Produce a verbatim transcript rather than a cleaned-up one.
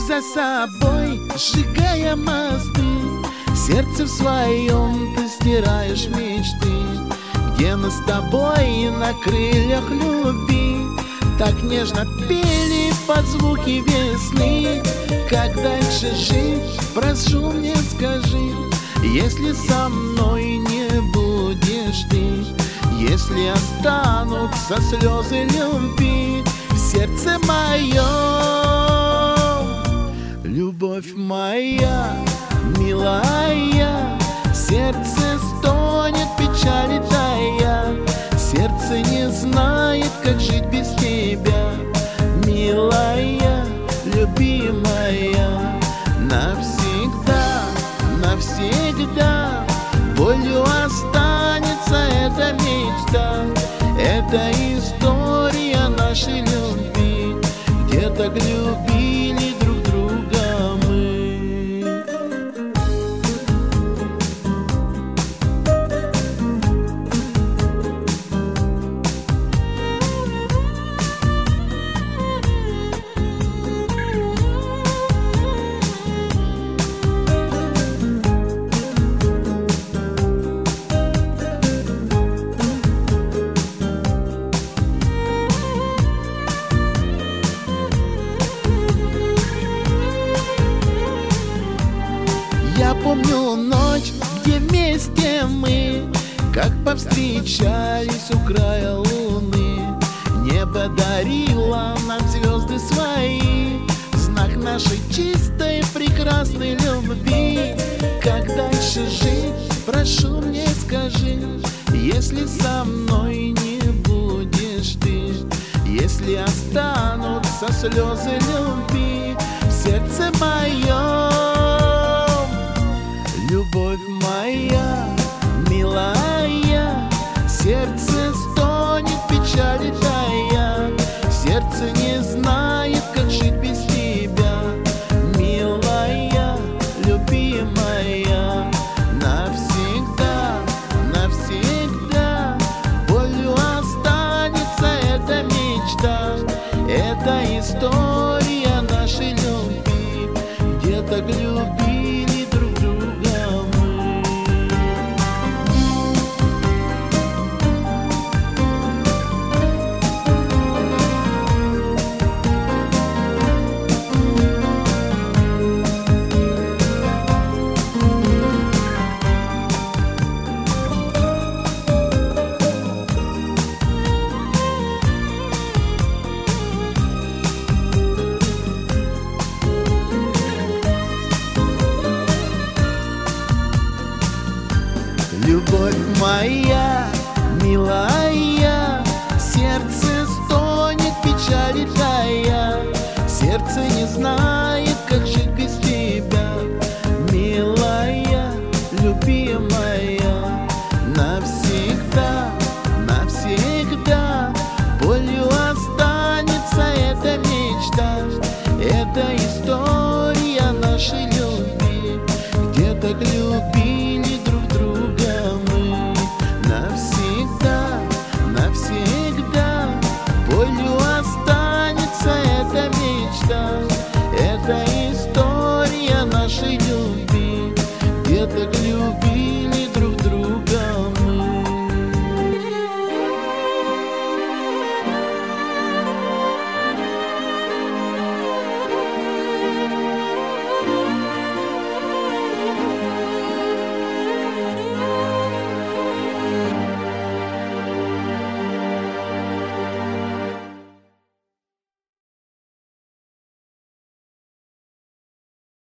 за собой, сжигая мосты. Сердце в своем ты стираешь мечты, где мы с тобой на крыльях любви так нежно пели под звуки весны. Как дальше жить, прошу, мне скажи, если со мной не будешь ты, если останутся слезы любви в сердце моем. Любовь моя, милая, сердце стонет, печали тая, сердце не знает, как жить без тебя. Милая, любимая, навсегда, навсегда болью останется эта мечта. Это история нашей любви, где так любили друг друга мы. Я помню ночь, где вместе мы, как повстречались у края луны. Небо дарило нам звезды свои, знак нашей чистой прекрасной любви. Как дальше жить, прошу, мне скажи, если со мной не будешь ты, если останутся слезы любви в сердце моем. Любовь моя, милая, сердце стонет, печали тая, сердце не знает, как жить без тебя. Милая, любимая, навсегда, навсегда болью останется эта мечта. Это история нашей любви, где так любви